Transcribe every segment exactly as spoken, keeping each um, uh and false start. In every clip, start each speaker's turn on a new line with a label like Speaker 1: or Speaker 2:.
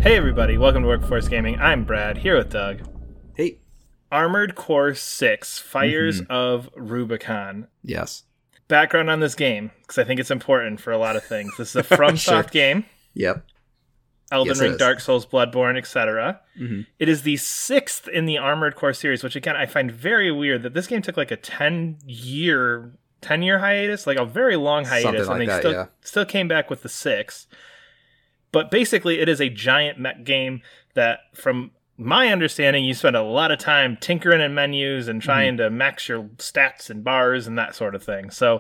Speaker 1: Hey everybody, welcome to Workforce Gaming. I'm Brad, here with Doug.
Speaker 2: Hey.
Speaker 1: Armored Core six, Fires
Speaker 2: mm-hmm.
Speaker 1: of Rubicon.
Speaker 2: Yes.
Speaker 1: Background on this game, because I think it's important for a lot of things. This is a FromSoft
Speaker 2: Sure.
Speaker 1: game.
Speaker 2: Yep.
Speaker 1: Elden
Speaker 2: Yes,
Speaker 1: Ring, Dark Souls, Bloodborne, et cetera.
Speaker 2: Mm-hmm.
Speaker 1: It is the sixth in the Armored Core series, which again, I find very weird that this game took like a ten-year ten-year hiatus, like a very long hiatus,
Speaker 2: Something
Speaker 1: and
Speaker 2: like
Speaker 1: they
Speaker 2: that,
Speaker 1: still,
Speaker 2: yeah.
Speaker 1: still came back with the six. But basically, it is a giant mech game that, from my understanding, you spend a lot of time tinkering in menus and trying mm-hmm. to max your stats and bars and that sort of thing. So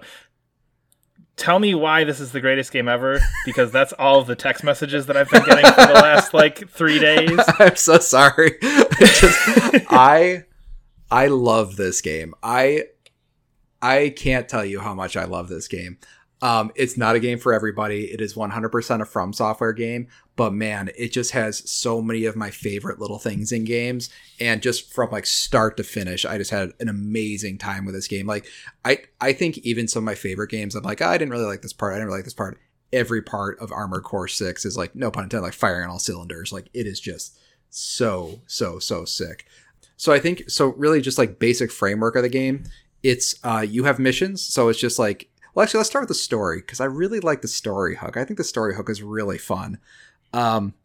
Speaker 1: tell me why this is the greatest game ever, because that's all of the text messages that I've been getting for the last, like, three days.
Speaker 2: I'm so sorry. Just, I I love this game. I I can't tell you how much I love this game. Um, it's not a game for everybody. It is one hundred percent a From Software game, but man, it just has so many of my favorite little things in games. And just from like start to finish, I just had an amazing time with this game. Like I, I think even some of my favorite games, I'm like, oh, I didn't really like this part. I didn't really like this part. Every part of Armored Core six is like, no pun intended, like firing on all cylinders. Like it is just so, so, so sick. So I think, so really just like basic framework of the game, it's, uh, you have missions. So it's just like, well, actually, let's start with the story, because I really like the story hook. I think the story hook is really fun. Um,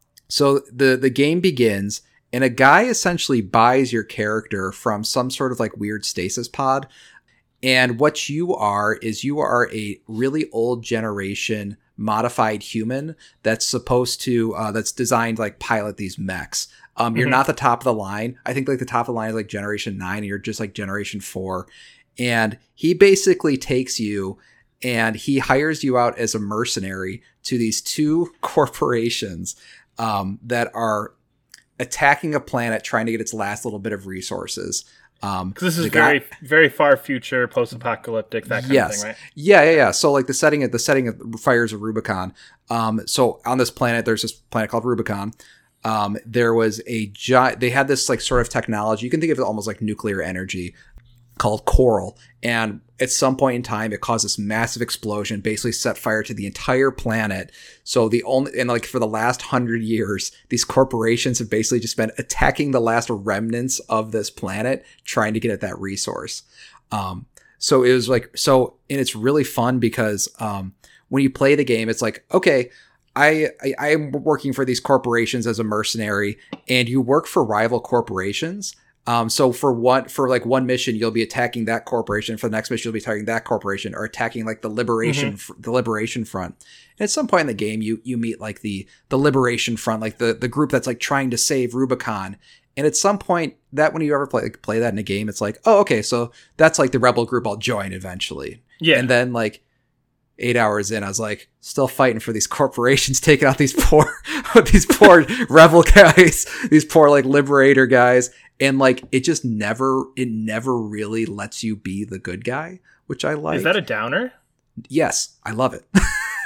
Speaker 2: so the, the game begins, and a guy essentially buys your character from some sort of like weird stasis pod. And what you are is you are a really old generation modified human that's supposed to, uh, that's designed to like pilot these mechs. Um, you're mm-hmm. not the top of the line. I think like the top of the line is like generation nine, and you're just like generation four. And he basically takes you and he hires you out as a mercenary to these two corporations um, that are attacking a planet trying to get its last little bit of resources. Um,
Speaker 1: Because this is very, guy, very far future, post-apocalyptic, that kind
Speaker 2: yes.
Speaker 1: of thing, right?
Speaker 2: Yeah, yeah, yeah. So like the setting of the setting of Fires of Rubicon. Um, so on this planet, there's this planet called Rubicon. Um, there was a giant. They had this like sort of technology. You can think of it almost like nuclear energy, called Coral, and at some point in time it caused this massive explosion, basically set fire to the entire planet. So the only, and like for the last hundred years, these corporations have basically just been attacking the last remnants of this planet, trying to get at that resource. Um, so it was like, so, and it's really fun because um, when you play the game, it's like, okay, I, I I'm working for these corporations as a mercenary, and you work for rival corporations. Um, so for one, for like one mission, you'll be attacking that corporation. For the next mission, you'll be attacking that corporation, or attacking like the liberation, mm-hmm. the liberation front. And at some point in the game, you, you meet like the, the liberation front, like the, the group that's like trying to save Rubicon. And at some point that when you ever play, like, play that in a game, it's like, oh, okay. So that's like the rebel group I'll join eventually.
Speaker 1: Yeah.
Speaker 2: And then like eight hours in, I was like still fighting for these corporations, taking out these poor, these poor rebel guys, these poor like liberator guys. And like, it just never, it never really lets you be the good guy, which I like.
Speaker 1: Is that a downer?
Speaker 2: Yes, I love it.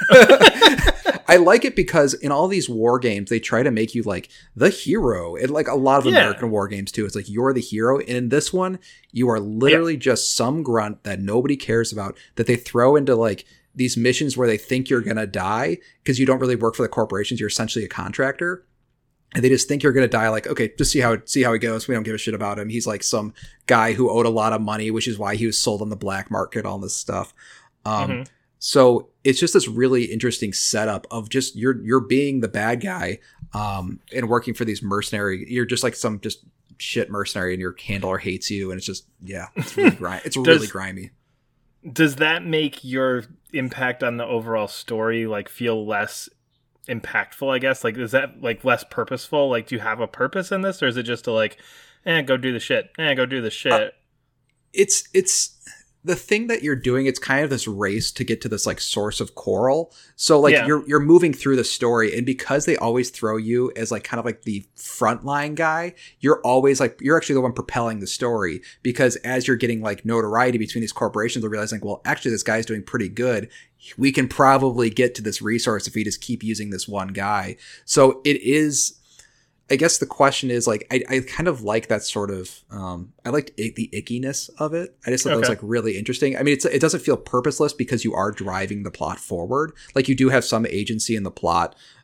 Speaker 2: I like it because in all these war games, they try to make you like the hero. And like a lot of
Speaker 1: yeah.
Speaker 2: American war games too, it's like you're the hero. And in this one, you are literally yeah. just some grunt that nobody cares about, that they throw into like these missions where they think you're going to die because you don't really work for the corporations. You're essentially a contractor. And they just think you're going to die. Like, okay, just see how it, see how he goes. We don't give a shit about him. He's like some guy who owed a lot of money, which is why he was sold on the black market, all this stuff. Um, mm-hmm. So it's just this really interesting setup of just you're you're being the bad guy um, and working for these mercenary. You're just like some just shit mercenary, and your handler hates you, and it's just yeah, it's really grimy. It's
Speaker 1: does,
Speaker 2: really grimy.
Speaker 1: Does that make your impact on the overall story like feel less impactful, I guess? Like, is that like less purposeful? Like, do you have a purpose in this, or is it just to like, eh, go do the shit, eh, go do the shit? Uh,
Speaker 2: it's it's the thing that you're doing. It's kind of this race to get to this like source of Coral. So like yeah. you're you're moving through the story, and because they always throw you as like kind of like the frontline guy, you're always like you're actually the one propelling the story, because as you're getting like notoriety between these corporations, they're realizing, well, actually this guy's doing pretty good. We can probably get to this resource if we just keep using this one guy. So it is, I guess the question is like, I, I kind of like that sort of, um, I liked it, the ickiness of it. I just thought okay. that was like really interesting. I mean, it's, it doesn't feel purposeless because you are driving the plot forward. Like you do have some agency in the plot.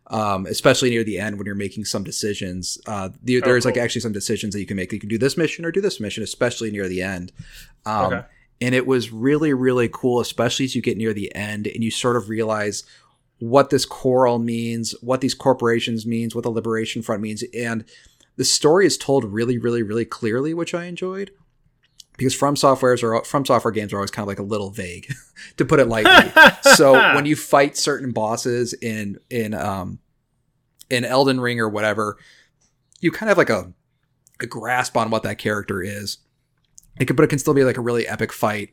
Speaker 2: um, especially near the end when you're making some decisions. Uh, the,
Speaker 1: Oh,
Speaker 2: there's
Speaker 1: cool.
Speaker 2: like actually some decisions that you can make. You can do this mission or do this mission, especially near the end. Um,
Speaker 1: Okay.
Speaker 2: And it was really, really cool, especially as you get near the end and you sort of realize what this Coral means, what these corporations means, what the Liberation Front means. And the story is told really, really, really clearly, which I enjoyed. Because From Software's or From Software games are always kind of like a little vague, to put it lightly. So when you fight certain bosses in in um in Elden Ring or whatever, you kind of have like a, a grasp on what that character is. It could, but it can still be like a really epic fight.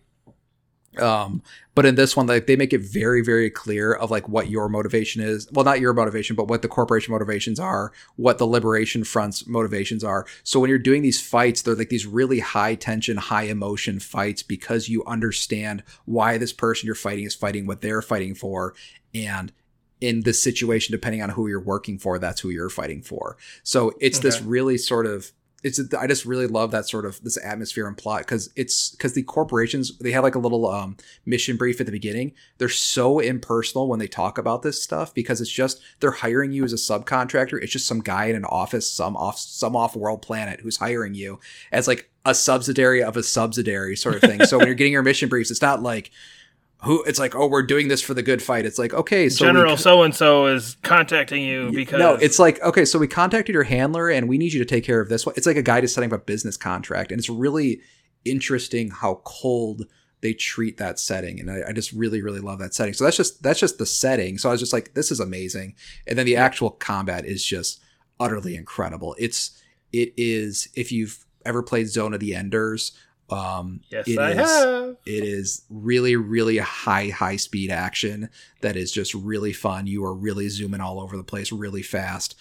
Speaker 2: Um, but in this one, like they make it very, very clear of like what your motivation is. Well, not your motivation, but what the corporation motivations are, what the Liberation Front's motivations are. So when you're doing these fights, they're like these really high tension, high emotion fights because you understand why this person you're fighting is fighting what they're fighting for. And in this situation, depending on who you're working for, that's who you're fighting for. So it's
Speaker 1: Okay.
Speaker 2: this really sort of It's. I just really love that sort of this atmosphere and plot because it's because the corporations, they have like a little um, mission brief at the beginning. They're so impersonal when they talk about this stuff because it's just they're hiring you as a subcontractor. It's just some guy in an office, some off some off world planet who's hiring you as like a subsidiary of a subsidiary sort of thing. So when you're getting your mission briefs, it's not like who it's like, oh, we're doing this for the good fight. It's like, okay, so
Speaker 1: General
Speaker 2: we,
Speaker 1: so and so is contacting you because
Speaker 2: no, it's like, okay, so we contacted your handler and we need you to take care of this one. It's like a guy just setting up a business contract, and it's really interesting how cold they treat that setting, and I, I just really, really love that setting. So that's just that's just the setting. So I was just like, this is amazing, and then the actual combat is just utterly incredible. It's it is if you've ever played Zone of the Enders. Um,
Speaker 1: yes,
Speaker 2: it
Speaker 1: I
Speaker 2: is,
Speaker 1: have.
Speaker 2: It is really, really high, high speed action that is just really fun. You are really zooming all over the place really fast.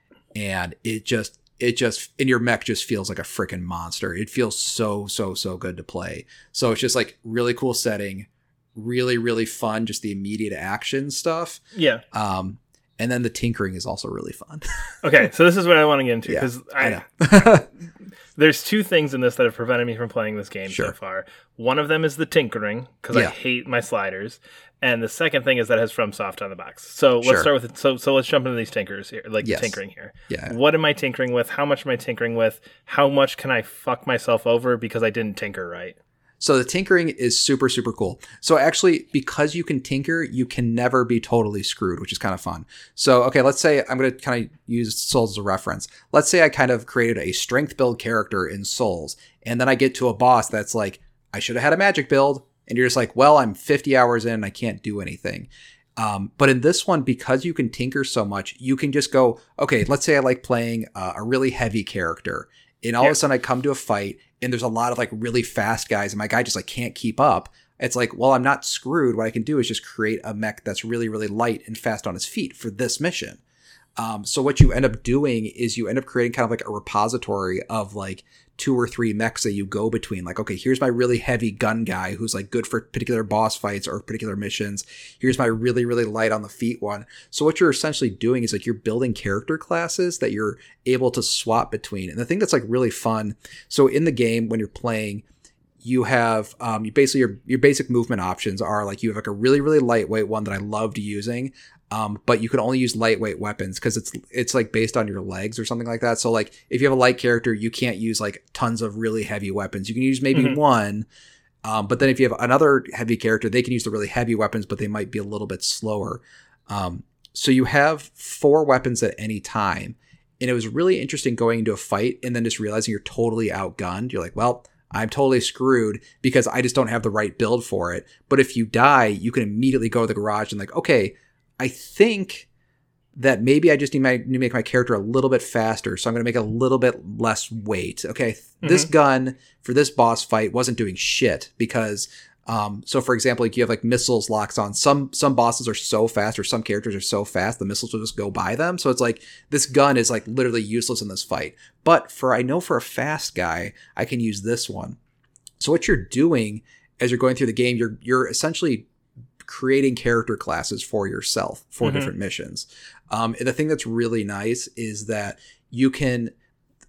Speaker 2: And it just, it just, and your mech just feels like a freaking monster. It feels so, so, so good to play. So it's just like really cool setting, really, really fun, just the immediate action stuff.
Speaker 1: Yeah.
Speaker 2: Um, and then the tinkering is also really fun.
Speaker 1: Okay, so this is what I want to get into
Speaker 2: Yeah,
Speaker 1: because
Speaker 2: I
Speaker 1: I,
Speaker 2: know.
Speaker 1: there's two things in this that have prevented me from playing this game
Speaker 2: Sure.
Speaker 1: so far. One of them is the tinkering because
Speaker 2: Yeah.
Speaker 1: I hate my sliders, and the second thing is that it has FromSoft on the box. So let's
Speaker 2: Sure.
Speaker 1: start with it. So so let's jump into these tinkers here, like
Speaker 2: Yes.
Speaker 1: the tinkering here.
Speaker 2: Yeah.
Speaker 1: What am I tinkering with? How much am I tinkering with? How much can I fuck myself over because I didn't tinker right?
Speaker 2: So the tinkering is super, super cool. So actually, because you can tinker, you can never be totally screwed, which is kind of fun. So, okay, let's say I'm going to kind of use Souls as a reference. Let's say I kind of created a strength build character in Souls, and then I get to a boss that's like, I should have had a magic build. And you're just like, well, I'm fifty hours in and I can't do anything. Um, but in this one, because you can tinker so much, you can just go, okay, let's say I like playing uh, a really heavy character. And all
Speaker 1: Yeah.
Speaker 2: of a sudden I come to a fight and there's a lot of like really fast guys and my guy just like can't keep up. It's like, well, I'm not screwed. What I can do is just create a mech that's really, really light and fast on his feet for this mission. Um, so what you end up doing is you end up creating kind of like a repository of like two or three mechs that you go between. Like, okay, here's my really heavy gun guy who's like good for particular boss fights or particular missions. Here's my really, really light on the feet one. So what you're essentially doing is like you're building character classes that you're able to swap between. And the thing that's like really fun. So in the game, when you're playing, you have um, you basically your your basic movement options are like you have like a really, really lightweight one that I loved using. Um, but you can only use lightweight weapons because it's it's like based on your legs or something like that. So like if you have a light character, you can't use like tons of really heavy weapons. You can use maybe
Speaker 1: Mhm.
Speaker 2: one. Um, but then if you have another heavy character, they can use the really heavy weapons, but they might be a little bit slower. Um, so you have four weapons at any time. And it was really interesting going into a fight and then just realizing you're totally outgunned. You're like, well, I'm totally screwed because I just don't have the right build for it. But if you die, you can immediately go to the garage and like, okay, I think that maybe I just need, my, need to make my character a little bit faster. So I'm going to make a little bit less weight. Okay. Mm-hmm. This gun for this boss fight wasn't doing shit because, um, so for example, like you have like missiles locks on. Some, some bosses are so fast or some characters are so fast, the missiles will just go by them. So it's like this gun is like literally useless in this fight. But for, I know for a fast guy, I can use this one. So what you're doing as you're going through the game, you're, you're essentially creating character classes for yourself for mm-hmm. different missions. Um, and the thing that's really nice is that you can,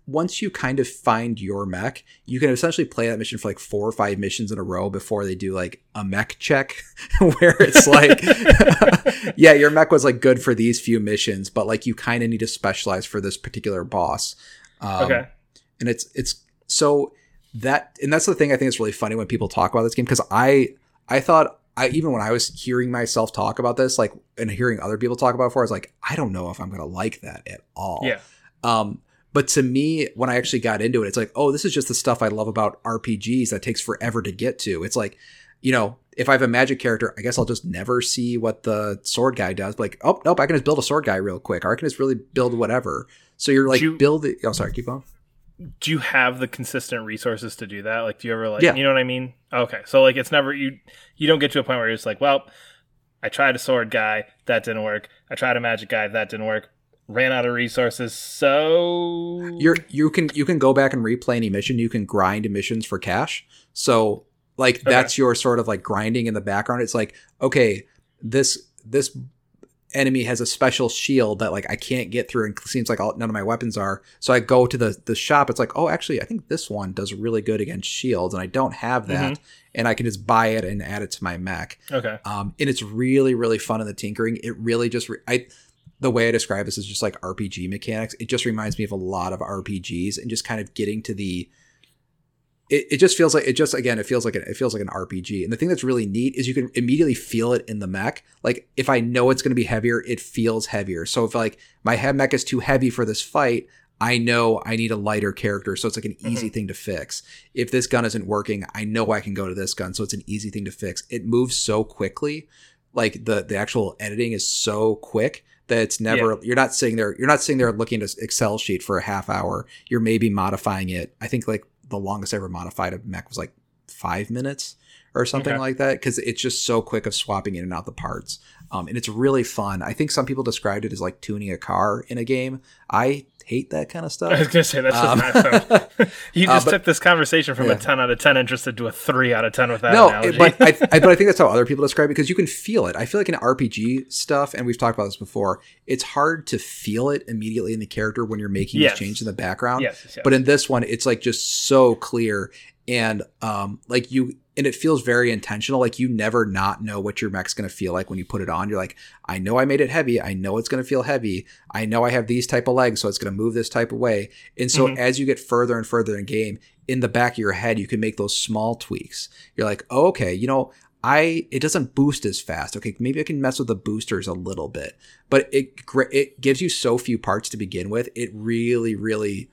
Speaker 2: once you kind of find your mech, you can essentially play that mission for like four or five missions in a row before they do like a mech check where it's like, yeah, your mech was like good for these few missions, but like you kind of need to specialize for this particular boss. Um,
Speaker 1: okay.
Speaker 2: And it's, it's so that, and that's the thing I think is really funny when people talk about this game. Cause I, I thought I, even when I was hearing myself talk about this, like, and hearing other people talk about it before, I was like, I don't know if I'm going to like that at all.
Speaker 1: Yeah.
Speaker 2: Um, But to me, when I actually got into it, it's like, oh, this is just the stuff I love about R P Gs that takes forever to get to. It's like, you know, if I have a magic character, I guess I'll just never see what the sword guy does. But like, oh, nope, I can just build a sword guy real quick. Or I can just really build whatever. So you're like
Speaker 1: you,
Speaker 2: building. Oh, sorry, keep going.
Speaker 1: Do you have the consistent resources to do that? Like, do you ever like,
Speaker 2: yeah.
Speaker 1: you know what I mean? Okay. So like, it's never, you, you don't get to a point where you're just like, well, I tried a sword guy. That didn't work. I tried a magic guy. That didn't work. Ran out of resources, so
Speaker 2: you're you can you can go back and replay any mission. You can grind missions for cash. So like okay. that's your sort of like grinding in the background. It's like, okay, this this enemy has a special shield that like I can't get through, and seems like all, none of my weapons are. So I go to the the shop. It's like, oh, actually, I think this one does really good against shields, and I don't have that, mm-hmm. and I can just buy it and add it to my mech.
Speaker 1: Okay,
Speaker 2: um, and it's really really fun in the tinkering. It really just re- I. The way I describe this is just like R P G mechanics. It just reminds me of a lot of R P Gs, and just kind of getting to the, it, it just feels like, it just, again, it feels like, an, it feels like an R P G. And the thing that's really neat is you can immediately feel it in the mech. Like if I know it's going to be heavier, it feels heavier. So if like my head mech is too heavy for this fight, I know I need a lighter character. So it's like an easy mm-hmm. thing to fix. If this gun isn't working, I know I can go to this gun. So it's an easy thing to fix. It moves so quickly. Like the, the actual editing is so quick that it's never, yeah. you're not sitting there, you're not sitting there looking at an Excel sheet for a half hour. You're maybe modifying it. I think like the longest I ever modified a mech was like five minutes or something okay. like that. Cause it's just so quick of swapping in and out the parts. Um, and it's really fun. I think some people described it as like tuning a car in a game. I hate that kind of stuff.
Speaker 1: I was going to say, that's um, just not fun. You just uh, but, took this conversation from
Speaker 2: yeah.
Speaker 1: a ten out of ten interested to a three out of ten with that
Speaker 2: no,
Speaker 1: analogy.
Speaker 2: But I, I, but I think that's how other people describe it, because you can feel it. I feel like in R P G stuff, and we've talked about this before, it's hard to feel it immediately in the character when you're making
Speaker 1: yes.
Speaker 2: these changes in the background.
Speaker 1: Yes, yes, yes.
Speaker 2: But in this one, it's like just so clear. And um, like you, and it feels very intentional. Like you never not know what your mech's going to feel like when you put it on. You're like, I know I made it heavy. I know it's going to feel heavy. I know I have these type of legs, so it's going to move this type of way. And so mm-hmm. as you get further and further in game, in the back of your head, you can make those small tweaks. You're like, oh, okay, you know, I, it doesn't boost as fast. Okay, maybe I can mess with the boosters a little bit, but it, it gives you so few parts to begin with. It really, really,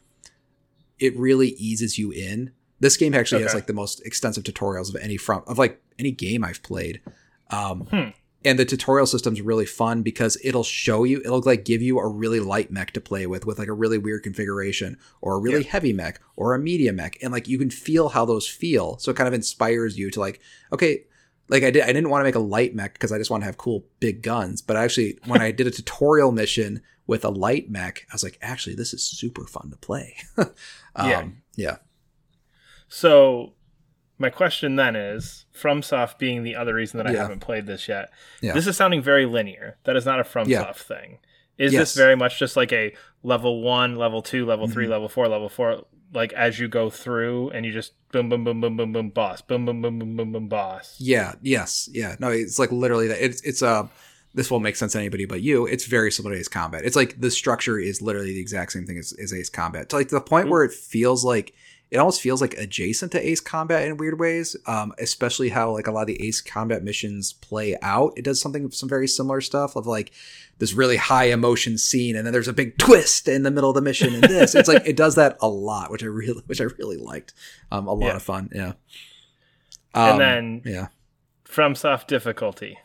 Speaker 2: it really eases you in. This game actually okay. has like the most extensive tutorials of any from of like any game I've played. Um, hmm. And the tutorial system's really fun because it'll show you, it'll like give you a really light mech to play with, with like a really weird configuration, or a really yeah. heavy mech, or a medium mech. And like, you can feel how those feel. So it kind of inspires you to like, okay, like I did, I didn't want to make a light mech because I just want to have cool big guns. But actually, when I did a tutorial mission with a light mech, I was like, actually, this is super fun to play. um, yeah. Yeah.
Speaker 1: So my question then is, FromSoft being the other reason that I
Speaker 2: yeah.
Speaker 1: haven't played this yet,
Speaker 2: yeah.
Speaker 1: this is sounding very linear. That is not a FromSoft
Speaker 2: yeah.
Speaker 1: thing. Is
Speaker 2: yes.
Speaker 1: this very much just like a level one, level two, level
Speaker 2: mm-hmm.
Speaker 1: three, level four, level four, like as you go through and you just boom, boom, boom, boom, boom, boom, boss, boom, boom, boom, boom, boom, boom, boss?
Speaker 2: Yeah. Yes. Yeah. No, it's like literally that. It's, it's, uh, this won't make sense to anybody but you. It's very similar to Ace Combat. It's like the structure is literally the exact same thing as, as Ace Combat, to like the point mm-hmm. where it feels like, it almost feels like adjacent to Ace Combat in weird ways, um, especially how like a lot of the Ace Combat missions play out. It does something, some very similar stuff of like this really high emotion scene, and then there's a big twist in the middle of the mission. And this, it's like it does that a lot, which I really, which I really liked. Um, a lot
Speaker 1: yeah.
Speaker 2: of fun, yeah.
Speaker 1: Um, and then,
Speaker 2: yeah,
Speaker 1: FromSoft difficulty.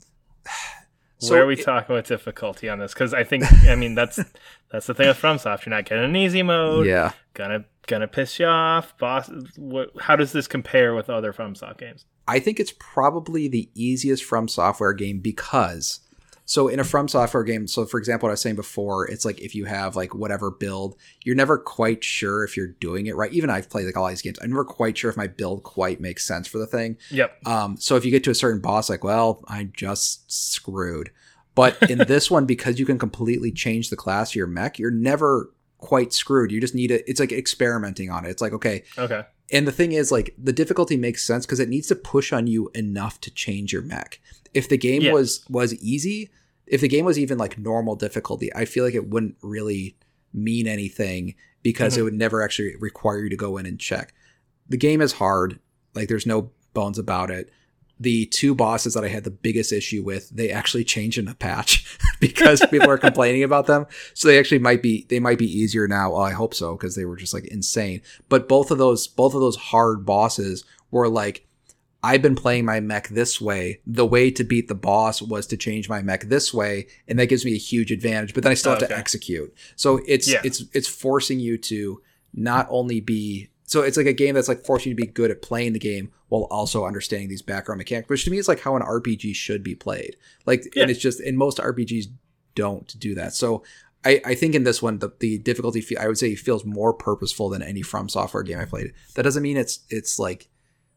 Speaker 2: So
Speaker 1: Where are we
Speaker 2: it,
Speaker 1: talking about difficulty on this? Because I think, I mean, that's that's the thing with FromSoft. You're not getting an easy mode.
Speaker 2: Yeah,
Speaker 1: gonna gonna piss you off, boss. What, how does this compare with other FromSoft games?
Speaker 2: I think it's probably the easiest From Software game because, so in a From Software game, so for example, what I was saying before, it's like if you have like whatever build, you're never quite sure if you're doing it right. Even I've played like all these games, I'm never quite sure if my build quite makes sense for the thing.
Speaker 1: Yep.
Speaker 2: Um. So if you get to a certain boss, like, well, I just screwed. But in this one, because you can completely change the class of your mech, you're never quite screwed. You just need it. It's like experimenting on it. It's like, okay.
Speaker 1: Okay.
Speaker 2: And the thing is, like, the difficulty makes sense because it needs to push on you enough to change your mech. If the game
Speaker 1: yeah.
Speaker 2: was was easy, if the game was even like normal difficulty, I feel like it wouldn't really mean anything because mm-hmm. it would never actually require you to go in and check. The game is hard. Like, there's no bones about it. The two bosses that I had the biggest issue with, they actually changed in a patch because people are complaining about them. So they actually might be, they might be easier now. Well, I hope so, because they were just like insane. But both of those, both of those hard bosses were like, I've been playing my mech this way. The way to beat the boss was to change my mech this way, and that gives me a huge advantage. But then I still have oh, okay. to execute. So it's yeah. it's it's forcing you to not only be. So it's like a game that's like forcing you to be good at playing the game while also understanding these background mechanics, which to me is like how an R P G should be played. Like, yeah. and it's just, and most R P Gs don't do that. So I, I think in this one, the, the difficulty, fe- I would say feels more purposeful than any From Software game I played. That doesn't mean it's, it's like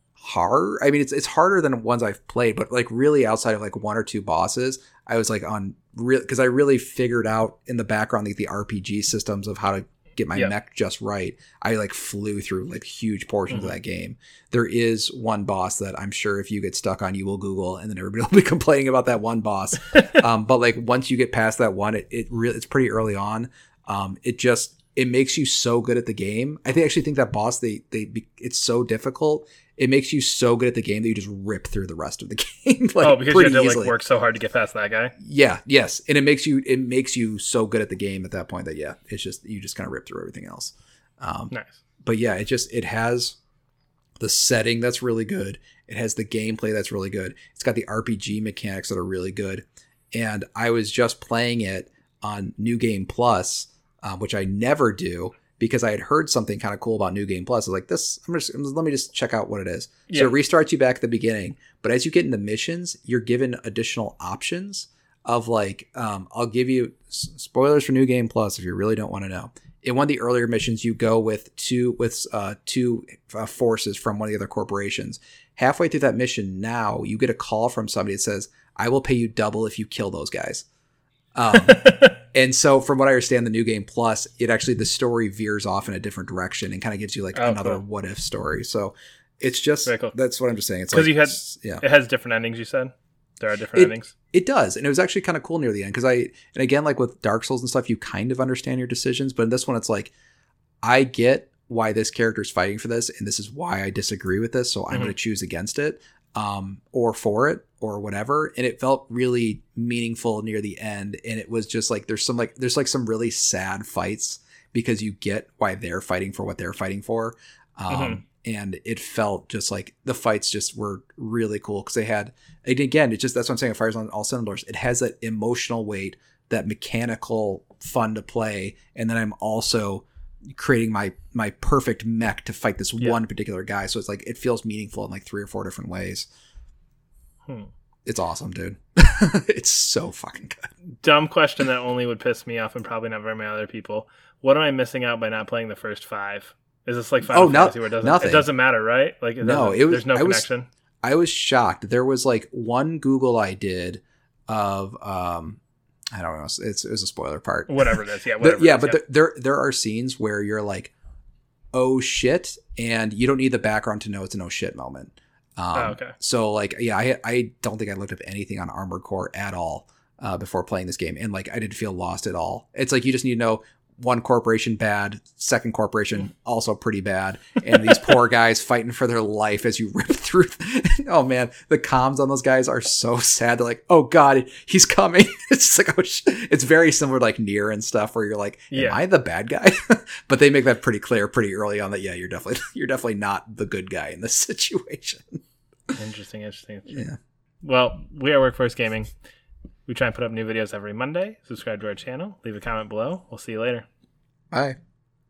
Speaker 2: hard. I mean, it's, it's harder than ones I've played, but like really outside of like one or two bosses, I was like on real, cause I really figured out in the background, like the R P G systems of how to get my yep. mech just right. I like flew through like huge portions mm-hmm. of that game. There is one boss that I'm sure if you get stuck on, you will Google, and then everybody will be complaining about that one boss. um, but like once you get past that one, it, it really, it's pretty early on. Um, it just, it makes you so good at the game. I think actually think that boss, they, they, it's so difficult. It makes you so good at the game that you just rip through the rest of the game. like,
Speaker 1: oh, because you had to
Speaker 2: easily.
Speaker 1: like work so hard to get past that guy.
Speaker 2: Yeah, yes, and it makes you it makes you so good at the game at that point that yeah, it's just you just kind of rip through everything else. Um,
Speaker 1: nice,
Speaker 2: but yeah, it just it has the setting that's really good. It has the gameplay that's really good. It's got the R P G mechanics that are really good. And I was just playing it on New Game Plus, um, which I never do. Because I had heard something kind of cool about New Game Plus. I was like, this, I'm just, let me just check out what it is. Yeah. So it restarts you back at the beginning. But as you get into missions, you're given additional options of like, um, I'll give you spoilers for New Game Plus if you really don't want to know. In one of the earlier missions, you go with two, with uh, two uh, forces from one of the other corporations. Halfway through that mission now, you get a call from somebody that says, I will pay you double if you kill those guys. Um, and so from what I understand, the New Game Plus, it actually, the story veers off in a different direction and kind of gives you like oh, another cool. what if story. So it's just, cool. that's what I'm just saying. It's
Speaker 1: because
Speaker 2: like,
Speaker 1: you had,
Speaker 2: yeah.
Speaker 1: it has different endings. You said there are different
Speaker 2: it,
Speaker 1: endings.
Speaker 2: It does. And it was actually kind of cool near the end. Cause I, and again, like with Dark Souls and stuff, you kind of understand your decisions, but in this one, it's like, I get why this character is fighting for this. And this is why I disagree with this. So I'm mm-hmm. going to choose against it. Um, or for it or whatever. And it felt really meaningful near the end. And it was just like, there's some like, there's like some really sad fights because you get why they're fighting for what they're fighting for. Um, mm-hmm. And it felt just like the fights just were really cool because they had, and again, it just, that's what I'm saying. It fires on all cylinders. It has that emotional weight, that mechanical fun to play. And then I'm also creating my my perfect mech to fight this yeah. one particular guy. So it's like it feels meaningful in like three or four different ways. Hmm. It's awesome, dude. It's so fucking good.
Speaker 1: Dumb question that only would piss me off and probably not very many other people. What am I missing out by not playing the first five? Is this like Final
Speaker 2: oh, no,
Speaker 1: Fantasy where it doesn't,
Speaker 2: nothing.
Speaker 1: It doesn't matter, right? Like it
Speaker 2: no, it was,
Speaker 1: there's no
Speaker 2: I
Speaker 1: connection.
Speaker 2: Was, I was shocked. There was like one Google I did of um I don't know. It's, it was a spoiler part.
Speaker 1: Whatever it is. Yeah. Whatever
Speaker 2: the, yeah.
Speaker 1: is,
Speaker 2: but
Speaker 1: yeah.
Speaker 2: The, there, there are scenes where you're like, oh shit. And you don't need the background to know it's an oh shit moment. Um,
Speaker 1: oh, okay.
Speaker 2: So like, yeah, I, I don't think I looked up anything on Armored Core at all uh, before playing this game. And like, I didn't feel lost at all. It's like, you just need to know one corporation bad, second corporation also pretty bad, and these poor guys fighting for their life as you rip through. Oh man, the comms on those guys are so sad. They're like, oh god, he's coming. It's just like, oh sh-. It's very similar to like Nier and stuff, where you're like, am yeah. I the bad guy? But they make that pretty clear pretty early on that yeah, you're definitely you're definitely not the good guy in this situation.
Speaker 1: Interesting, interesting. interesting.
Speaker 2: Yeah.
Speaker 1: Well, we are Workforce Gaming. We try and put up new videos every Monday. Subscribe to our channel. Leave a comment below. We'll see you later.
Speaker 2: Bye.